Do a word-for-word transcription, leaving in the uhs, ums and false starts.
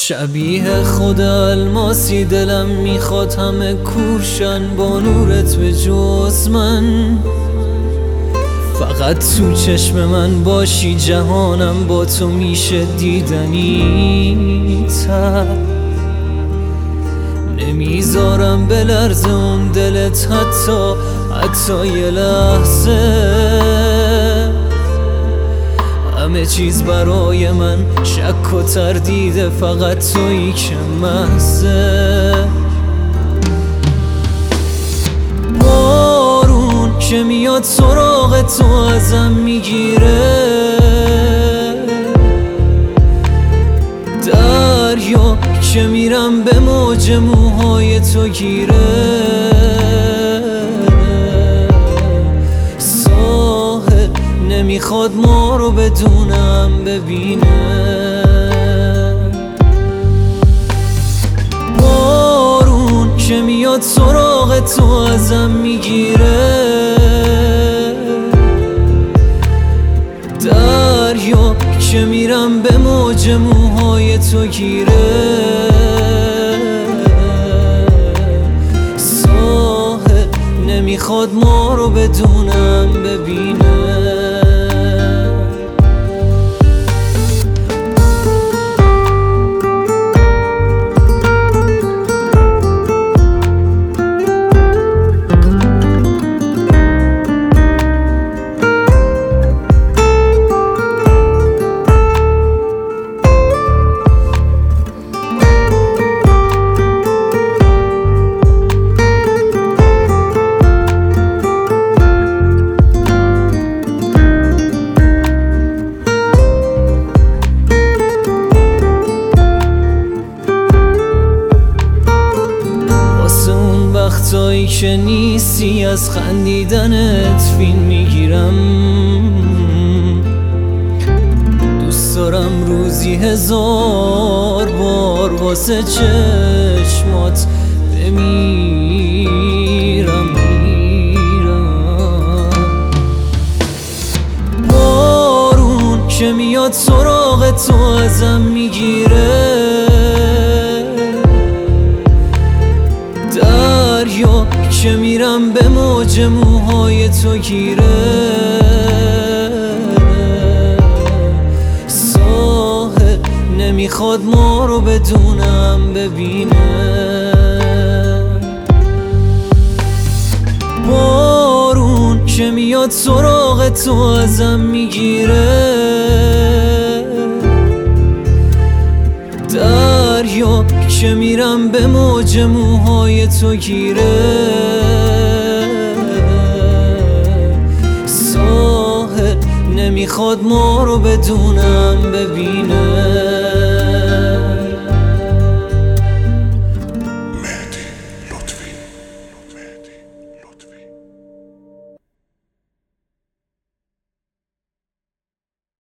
شبیه خدا الماسی دلم میخواد همه کورشن با نورت به جز من، فقط تو چشم من باشی جهانم با تو میشه دیدنی تر. نمیذارم بلرزه اون دلت حتی حتی یه لحظه، همه چیز برای من شک و تردیده، فقط تویی که محضه. بارون که میاد سراغ تو ازم میگیره، دریا که میرم به موج موهای تو گیره، نمیخواد ما رو بدونم ببینه. بارون که میاد سراغ تو ازم میگیره، دریا که میرم به موج موهای تو گیره، ساحل نمیخواد ما رو بدونم ببینه. وقتایی که نیستی از خندیدنت فیلم میگیرم، دوست دارم روزی هزار بار واسه چشمات بمیرم میرم. بارون که میاد سراغ تو ازم میگیره، دریا که میرم به موج موهای تو گیره، ساحل نمیخواد ما رو بدونم ببینه. بارون که میاد سراغ تو ازم میگیره، دریا که میرم به موج موهای تو گیره، ساحل نمیخواد ما رو بدونم ببینه.